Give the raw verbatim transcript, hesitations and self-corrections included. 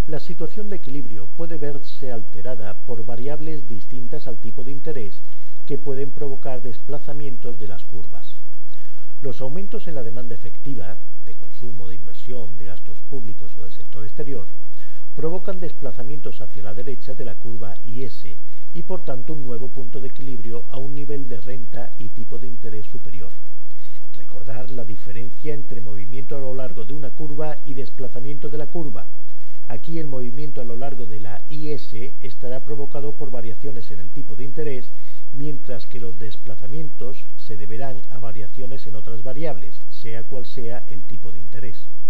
La situación de equilibrio puede verse alterada por variables distintas al tipo de interés que pueden provocar desplazamientos de las curvas. Los aumentos en la demanda efectiva, de consumo, de inversión, de gastos públicos o del sector exterior, provocan desplazamientos hacia la derecha de la curva I S y por tanto un nuevo punto de equilibrio a un nivel de renta y tipo de interés superior. Recordar la diferencia entre movimiento a lo largo de una curva y desplazamiento de la curva. Aquí el movimiento a lo largo de la I S estará provocado por variaciones en el tipo de interés, mientras que los desplazamientos se deberán a variaciones en otras variables, sea cual sea el tipo de interés.